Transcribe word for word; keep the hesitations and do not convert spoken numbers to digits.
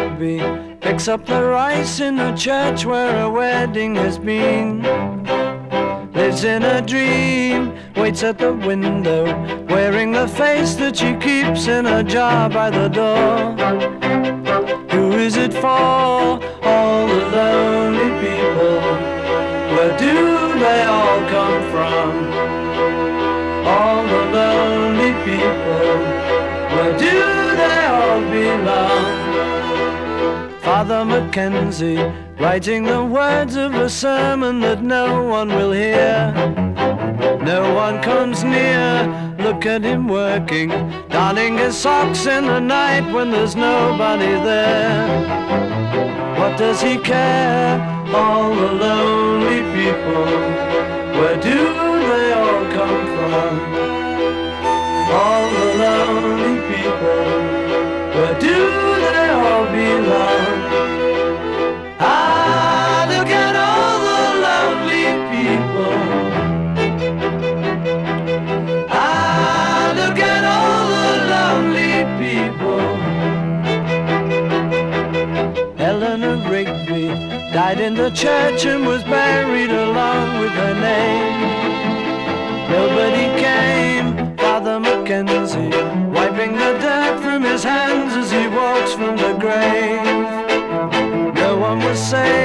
Rigby picks up the rice in the church where a wedding has been. Lives in a dream, waits at the window, wearing the face that she keeps in a jar by the door. Who is it for? All the lonely people. Where do they all come from? All the lonely people. Where do they all belong? Father Mackenzie, writing the words of a sermon that no one will hear. No one comes near, look at him working, darning his socks in the night when there's nobody there. What does he care? All the lonely people, where do they all come from? All the lonely people, where do they all belong? Ah, look at all the lonely people. Ah, look at all the lonely people. Eleanor Rigby died in the church and was buried along with her name. Nobody came, Father Mackenzie, wiping the dirt from his hands as he walks from the grave. No one was saved.